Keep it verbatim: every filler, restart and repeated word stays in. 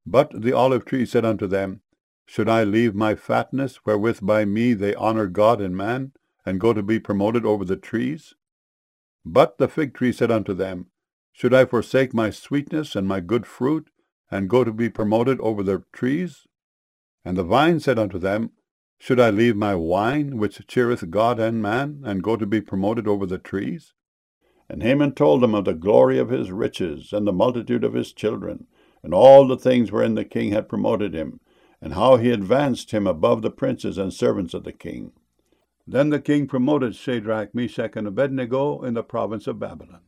But the olive tree said unto them, Should I leave my fatness, wherewith by me they honour God and man, and go to be promoted over the trees? But the fig tree said unto them, Should I forsake my sweetness and my good fruit, and go to be promoted over the trees? And the vine said unto them, Should I leave my wine, which cheereth God and man, and go to be promoted over the trees? And Haman told them of the glory of his riches, and the multitude of his children, and all the things wherein the king had promoted him, and how he advanced him above the princes and servants of the king. Then the king promoted Shadrach, Meshach, and Abednego in the province of Babylon.